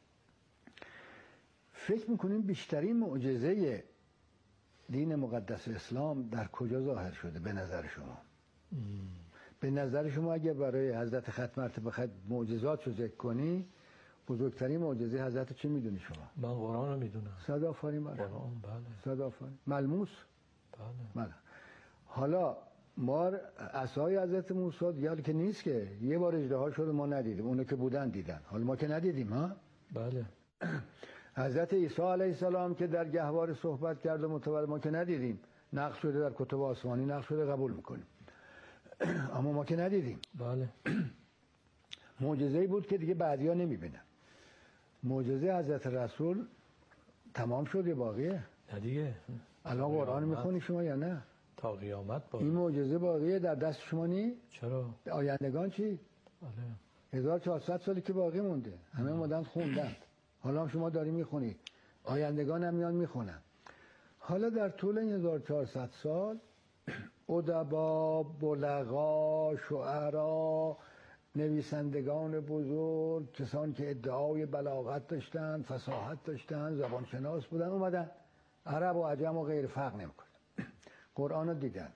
فکر میکنیم بیشترین معجزه دین مقدس اسلام در کجا ظاهر شده به نظر شما؟ ام. به نظر شما اگه برای حضرت ختم مرتبه ختم معجزات رو ذکر کنی، بزرگترین معجزه حضرت چی میدونی شما؟ من قرآن رو میدونم. صد آفرین بر قرآن. بله. صد آفرین. ملموس. بله. بله. حالا ما عصای حضرت موسی دیگه که نیست که یه بار اژدها شد ما ندیدیم، اونو که بودن دیدن، حالا ما که ندیدیم ها. بله. حضرت عیسی علیه السلام که در گهواره صحبت کرد و متولد ما که ندیدیم، نقش شده در کتب آسمانی، نقش شده قبول میکنیم اما ما که ندیدیم. بله. معجزه‌ای بود که دیگه بعدیا نمیبینن. معجزه حضرت رسول تمام شد یا باقیه؟ نه دیگه. الان قرآن میخونی شما یا نه؟ تا قیامت باقی. این معجزه باقیه در دست شما نی؟ چرا؟ آیندگان چی؟ بله. هزار و چهارصد سالی که باقی مونده، همه مدن خوندن، حالا شما داری میخونی، آیندگان هم میان میخونن. حالا در طول این هزار و چهارصد سال ادبا، بلغا، شعرا، نویسندگان بزرگ، کسان که ادعای بلاغت داشتن، فصاحت داشتن، زبانشناس بودن، اومدن عرب و عجم و غیر فرق نمیکنه قرآن رو دیدن.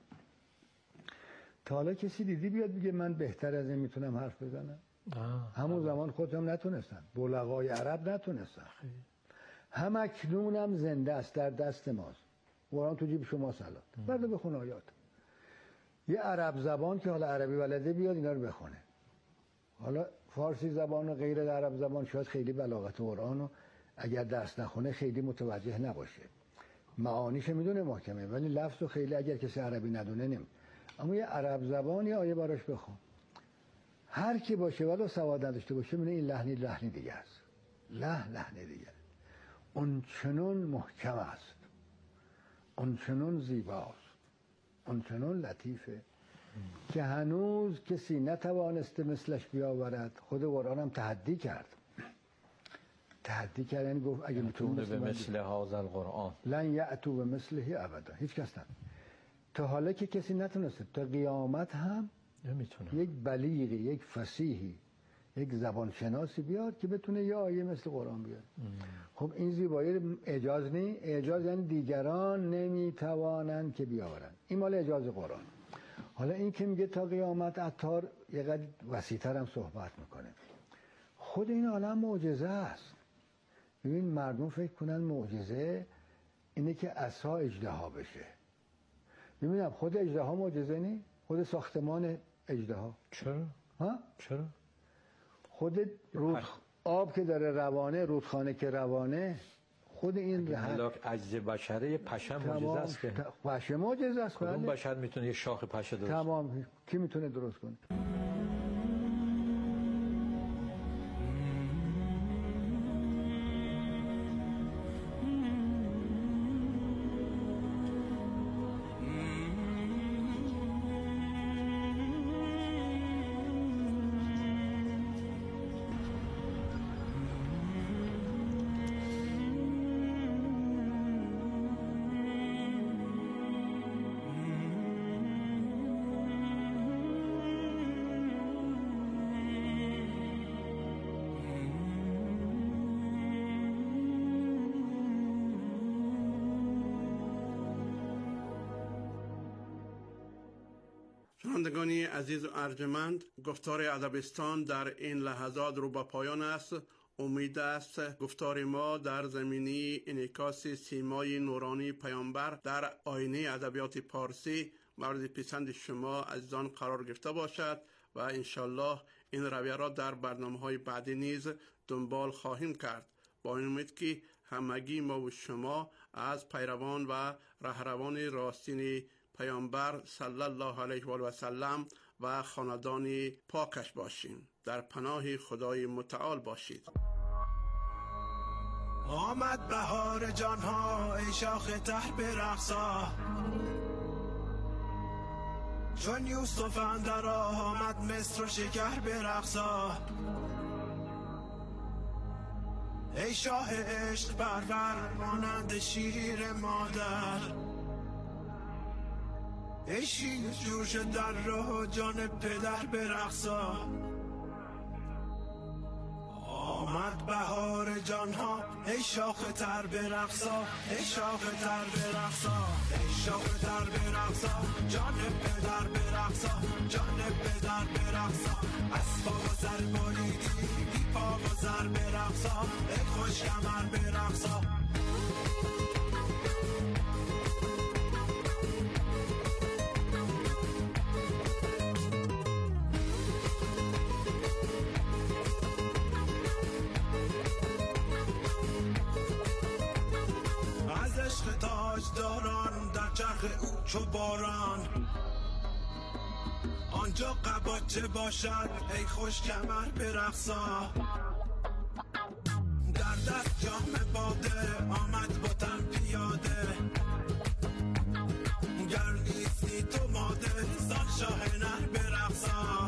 تا حالا کسی دیدی بیاد بگه من بهتر از این میتونم حرف بزنم؟ همون زمان خودم نتونستن، بلغای عرب نتونستن. هم اکنونم زنده است، در دست ماست. قرآن تو جیب شما سلات. برده بخون آیات. یه عرب زبان که حالا عربی بلده بیاد اینا رو بخونه. حالا فارسی زبان و غیر عرب زبان شاید خیلی بلاغت قرآن رو اگر درس نخونه خیلی متوجه نباشه. معانیش میدونه محکمه، ولی لفظ رو خیلی اگر کسی عربی ندونه نمی. اما یه عرب زبان یه آیه براش بخون. هر کی باشه ولو سواد نداشته باشه میونه این لحنی لحنی دیگه است. لحن لحن دیگه. اون چنون محکم است. اون چنون زیباست. اون چنون لطیفه که هنوز کسی نتوانسته مثلش بیاورد. خود قرآن هم تحدی کرد. تحدی کرد یعنی گفت اگه میتونه به مثل هذا القرآن لن یأتوا به مثله ابدا. هیچ کس نه. تا حالا که کسی نتونسته، تا قیامت هم نمیتونه یک بلیغی، یک فصیحی، یک زبانشناسی بیاد که بتونه یه آیه مثل قرآن بیاد. خب این زیبایی اعجاز نی؟ اعجاز یعنی دیگران نمیتوانند که بیاورن. این مال اعجاز قرآن. حالا این که میگه تا قیامت، عطار یه قدر وسیع‌تر هم صحبت میکنه. خود این عالم معجزه است. ببین مردم فکر کنن معجزه اینه که عصا اژدها بشه. ببینم خود اژدها معجزه نی؟ خود ساختمان اژدها. چرا؟ ها؟ چرا؟ خود رود آب که داره روانه، رودخانه که روانه، خود این هلاک عجز بشره پشه معجزه است که پشه معجزه است. کدوم بشر میتونه یه شاخ پشه درست کنه؟ تمام. کی میتونه درست کنه؟ شنوندگانی عزیز و ارجمند، گفتار ادبستان در این لحظات رو به پایان است. امید است گفتار ما در زمینه انعکاس سیمای نورانی پیامبر در آینه ادبیات پارسی مورد پسند شما عزیزان قرار گرفته باشد و انشالله این رویه را در برنامه‌های بعدی نیز دنبال خواهیم کرد، با این امید که همگی ما و شما از پیروان و رهروان راستین پیامبر صلی الله علیه و آله و سلم و خاندان پاکش باشیم. در پناه خدای متعال باشید. آمد بهار جانها ای شاخ ته برقصا، چون یوسف اندر آمد مصر و شکر برقصا. ای شاه عشق پرور مانند شیر مادر، ای شیر جوش در راه جان پدر برقصا. آمد بهار جانها ای شاخ تر برقصا، ای شاخ تر برقصا، ای شاخ تر برقصا، جان پدر برقصا، جان پدر برقصا. از پا و سر بریدی بی پا و سر برقصا، ای خوش کمر برقصا. تاجداران در چرخ او چو باران. آنجا قباچه باشد ای خوش کمر برقصا، در دست جام باده آمد با تن پیاده. گر نیستی تو ماده زان شاه نر برقصا.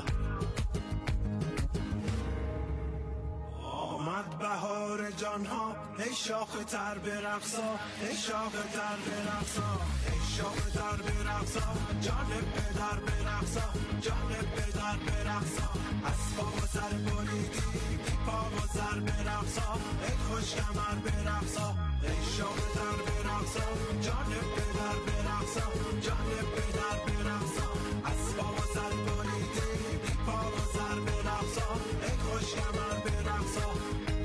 آمد بهار جانها ای شاخ تر برقصا، ای شاخ تر برقصا، ای شاخ تر برقصا. جان پدر برقصا، جان پدر برقصا. از پا و سر بریدی بی پا و سر برقصا، ای خوش کمر برقصا، ای شاخ تر برقصا. جان پدر برقصا، جان پدر برقصا. از پا و سر بریدی بی پا و سر برقصا، ای خوش کمر برقصا.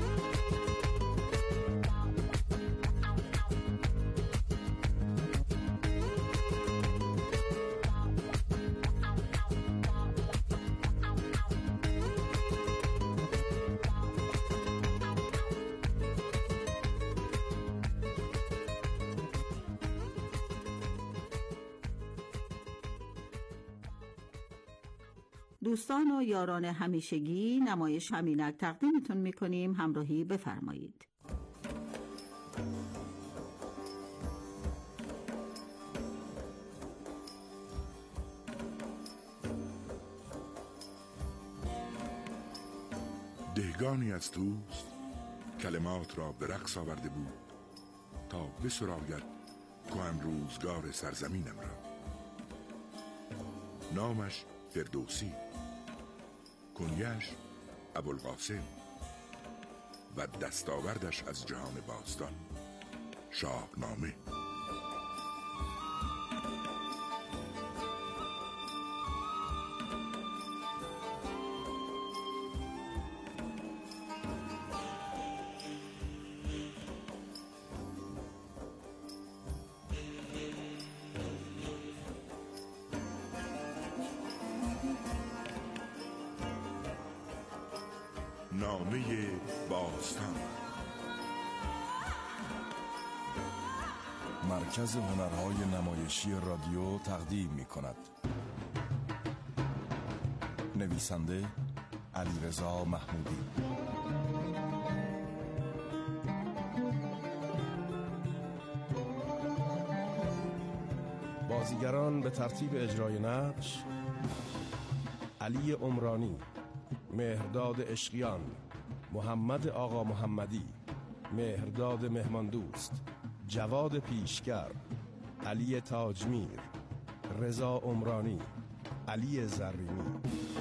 دوستان و یاران همیشگی، نمایش همینک تقدیمتون میکنیم، همراهی بفرمایید. دهگانی از توست کلمات را به رقص آورده بود تا بسراید کهن روزگار سرزمینم را. نامش فردوسی، کنیش ابوالقاسم و دستاوردش از جهان باستان شاهنامه. نامه باستان. مرکز هنرهای نمایشی رادیو تقدیم می کند. نویسنده علیرضا محمودی. بازیگران به ترتیب اجرای نقش: علی عمرانی، مهرداد عشقیان، محمد آقا محمدی، مهرداد مهماندوست، جواد پیشگر، علی تاجمیر، رضا عمرانی، علی زرینی.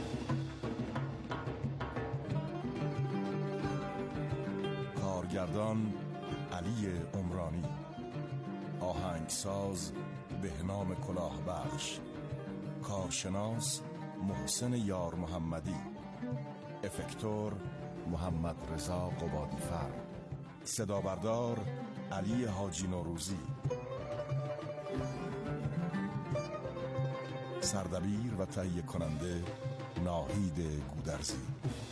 کارگردان علی عمرانی. آهنگساز بهنام کلاهبخش. کارشناس محسن یار محمدی. افکتور محمد رضا قبادیفر. صدا بردار علی حاجی نوروزی. سردبیر و تهیه کننده ناهید گودرزی.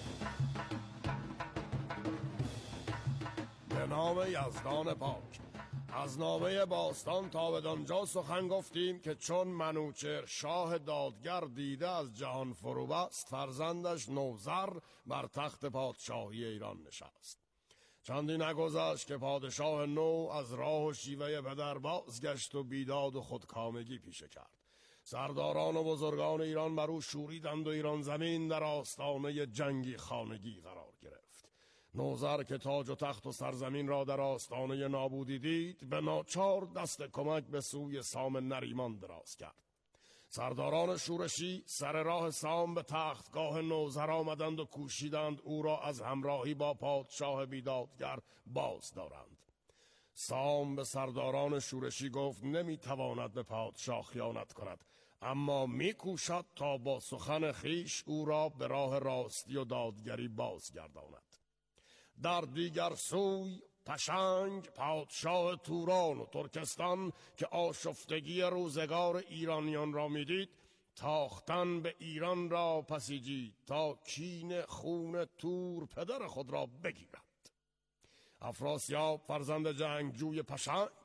به نام یزدان پاک. از نامه باستان تا بدانجا سخن گفتیم که چون منوچهر شاه دادگر دیده از جهان فرو بست، فرزندش نوذر بر تخت پادشاهی ایران نشست. چندی نگذشت که پادشاه نو از راه و شیوه پدر بازگشت و بیداد و خودکامگی پیشه کرد. سرداران و بزرگان ایران بر او شوریدند و ایران زمین در آستانه جنگی خانگی قرار گرفت. نوذر که تاج و تخت و سرزمین را در آستانه نابودی دید، به ناچار دست کمک به سوی سام نریمان دراز کرد. سرداران شورشی سر راه سام به تختگاه نوذر آمدند و کوشیدند او را از همراهی با پادشاه بیدادگر باز دارند. سام به سرداران شورشی گفت نمیتواند به پادشاه خیانت کند، اما میکوشد تا با سخن خیش او را به راه راستی و دادگری بازگرداند. در دیگر سوی پشنگ پادشاه توران و ترکستان که آشفتگی روزگار ایرانیان را میدید، تاختن به ایران را پسیجید تا کین خون تور پدر خود را بگیرد. افراسیاب فرزند جنگجوی پشنگ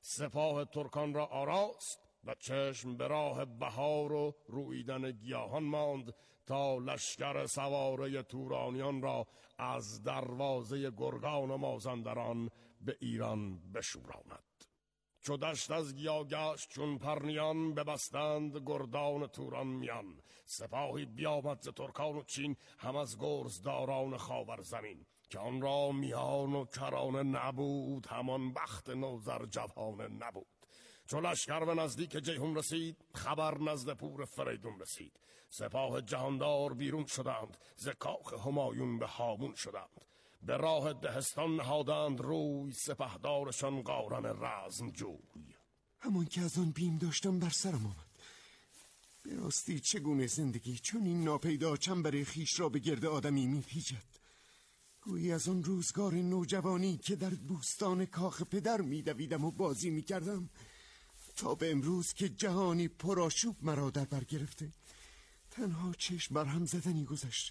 سپاه ترکان را آراست و چشم به راه بهار و رویدن گیاهان ماند تا لشکر سواره تورانیان را از دروازه گرگان و مازندران به ایران بشوراند. چو دشت از گیا گشت چون پرنیان، ببستند گردان توران میان. سپاهی بیامد ز ترکان و چین، هم از گرزداران خاور زمین. که آن را میان و کرانه نبود، همان بخت نوذر جوانه نبود. چو لشکر به نزدیک جیهون رسید، خبر نزد پور فریدون رسید. سپاه جهاندار بیرون شدند، ز کاخ همایون به هامون شدند. به راه دهستان نهادند روی، سپهدارشان قارن رزم جوی. همان که از آن بیم داشتم بر سرم آمد. به راستی چگونه زندگی چون این ناپیدا چنبر خیش را به گرد آدمی می پیچد. گویی از آن روزگار نوجوانی که در بوستان کاخ پدر می دویدم و بازی می کردم تا به امروز که جهانی پرآشوب مرا در بر گرفته، تنها چشم بر هم زدنی گذشت.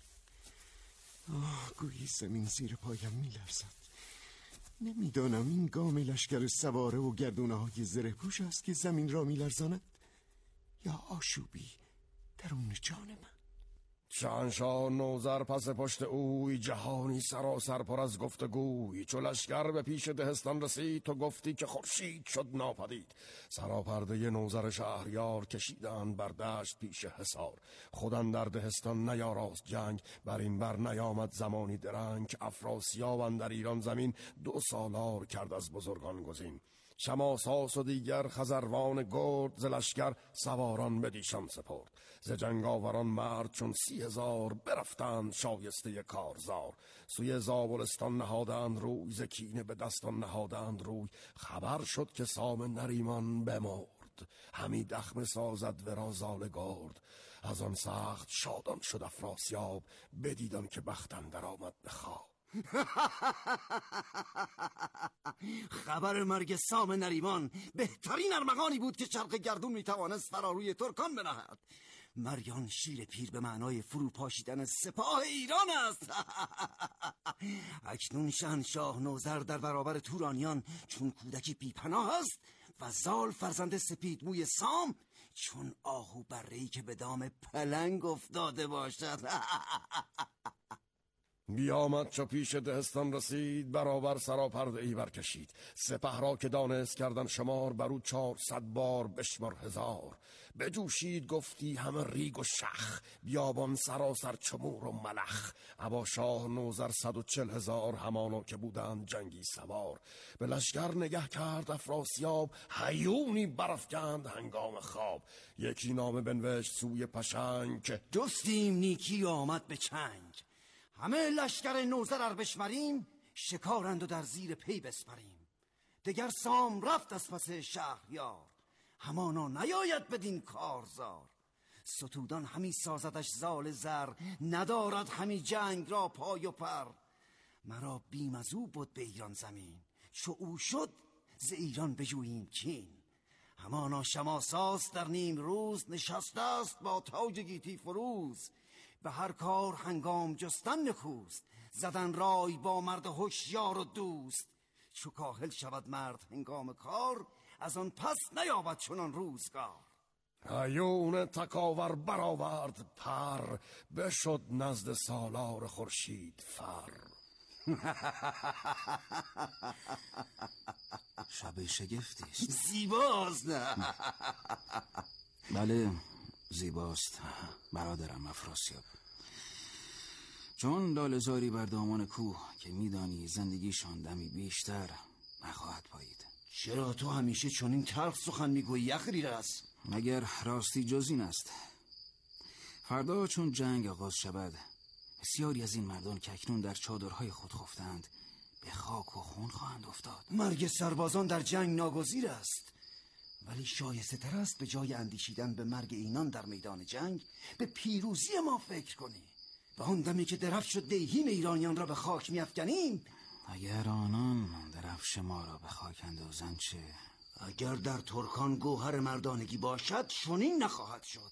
آه، گویی زمین زیر پایم می لرزد. نمیدانم این گام لشکر سواره و گردونه های زره پوش است که زمین را می لرزاند یا آشوبی درون جان من. شاهنشاه نوذر پس پشت اوی، جهانی سراسر پر از گفتگوی. چو لشکر به پیش دهستان رسید، تو گفتی که خورشید شد ناپدید. سراپرده نوذر شهریار، کشیدند بر دشت پیش حصار. خودن در دهستان نیاراست جنگ، بر این بر نیامد زمانی درنگ. افراسیاب اندر ایران زمین، دو سالار کرد از بزرگان گزین. شماساس و دیگر خزروان گرد، ز لشکر سواران به دیشان سپرد. ز جنگاوران مرد چون سی هزار، برفتند شایسته کارزار. سوی زابلستان نهادند روی، ز کینه به دستان نهادند روی. خبر شد که سام نریمان بمرد، همی دخمه سازد ورا زال گرد. از آن سخت شادان شد افراسیاب، بدیدم که بخت اندر آمد به خواب. خبر مرگ سام نریمان بهترین ارمغانی بود که چرخ گردون میتوانست فراروی ترکان بنهد. مریان شیر پیر به معنای فرو پاشیدن سپاه ایران است. اکنون شاهنشاه نوذر در برابر تورانیان چون کودکی بی پناه است و زال فرزند سپید موی سام چون آهو بره‌ای که به دام پلنگ افتاده باشد. بیامد چو پیش دهستان رسید، برابر سراپرده ای برکشید. سپه را که دانست کردن شمار، برو چهارصد بار بشمر هزار. بجوشید گفتی همه ریگ و شخ، بیابان سراسر چمور و ملخ. ابا شاه نوذر صد و چل هزار، همانا که بودند جنگی سوار. به لشکر نگه کرد افراسیاب، هیونی برافکند هنگام خواب. یکی نامه بنوشت سوی پشنگ، که جستیم نیکی آمد به چنگ. همه لشکر نوذر ار بشمریم، شکارند و در زیر پی بسپریم. دگر سام رفت از پس شهریار، همانا نیاید بدین کارزار. ستودان همی سازدش زال زر، ندارد همی جنگ را پای و پر. مرا بیم از او بود به ایران زمین، چو او شد ز ایران بجوییم کین. همانا شماساس در نیم روز، نشسته است با تاج گیتی فروز. به هر کار هنگام جستن نکوست، زدن رای با مرد هوشیار و دوست. چو کاهل شود مرد هنگام کار، از آن پس نیابد چنان روزگار. هیون تکاور برآورد پر، بشد نزد سالار خورشید فر. شب شگفتی است. زیباست. نه بله زیباست برادرم افراسیاب. چون لاله‌زاری بر دامان کوه که میدانی زندگیشان دمی بیشتر نخواهد پایید. چرا تو همیشه چون این تلخ سخن میگویی اخریرس؟ مگر راستی جز این است؟ فردا چون جنگ آغاز شود، بسیاری از این مردان که اکنون در چادرهای خود خفتند به خاک و خون خواهند افتاد. مرگ سربازان در جنگ ناگزیر است، ولی شایسته تر است به جای اندیشیدن به مرگ اینان در میدان جنگ به پیروزی ما فکر کنی. و آن دمی که درفش شد دیهیم ایرانیان را به خاک میافکنیم. اگر آنان درفش ما را به خاک اندازند چه؟ اگر در ترکان گوهر مردانگی باشد چنین نخواهد شد.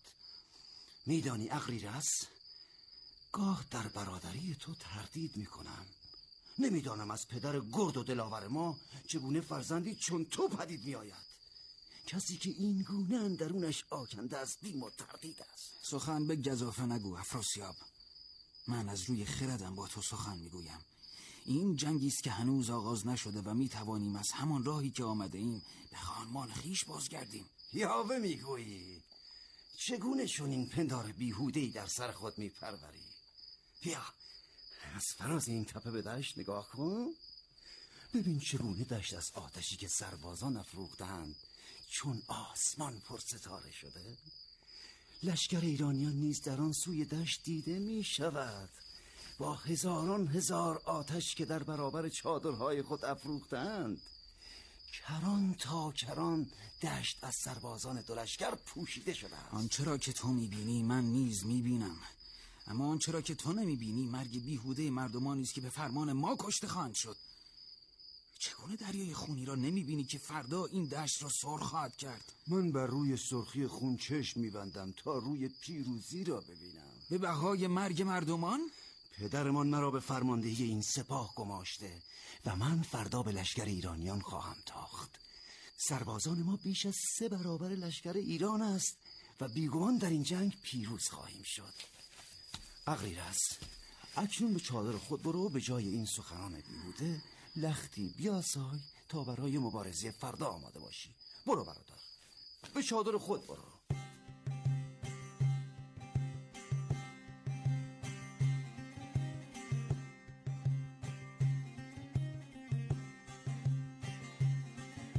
میدانی اغریرث، گاه در برادری تو تردید میکنم، نمیدانم از پدر گرد و دلاور ما چگونه فرزندی چون تو پدید می آید. کسی که این گونه اندرونش آکنده است بیم و تردید است. سخن به گزافه نگو افراسیاب. من از روی خردم با تو سخن میگویم. این جنگی است که هنوز آغاز نشده و می توانیم از همان راهی که آمده ایم به خانمان خیش بازگردیم. یاوه میگویی؟ چگونه چون این پندار بیهوده‌ای در سر خود میپروری؟ بیا از فراز این تپه به دشت نگاه کن. ببین چگونه دشت از آتشی که سربازان افروختند چون آسمان پر ستاره شده. لشکر ایرانیان نیز در آن سوی دشت دیده می شود با هزاران هزار آتش که در برابر چادرهای خود افروختند. کران تا کران دشت از سربازان دو لشکر پوشیده شده است. آنچه را که تو میبینی من نیز میبینم، اما آنچه را که تو نمیبینی مرگ بیهوده مردمانی است که به فرمان ما کشته خواهند شد. چگونه دریای خونی را نمیبینی که فردا این دشت را سرخ خواهد کرد؟ من بر روی سرخی خون چشم میبندم تا روی پیروزی را ببینم. به بهای مرگ مردمان؟ پدرمان مرا به فرماندهی این سپاه گماشته و من فردا به لشکر ایرانیان خواهم تاخت. سربازان ما بیش از سه برابر لشکر ایران است و بیگمان در این جنگ پیروز خواهیم شد. اغریرث، اکنون به چادر خود برو، به جای این سخنان بیهوده لختی بیاسای تا برای مبارزه فردا آماده باشی. برو برادر، به چادر خود برو.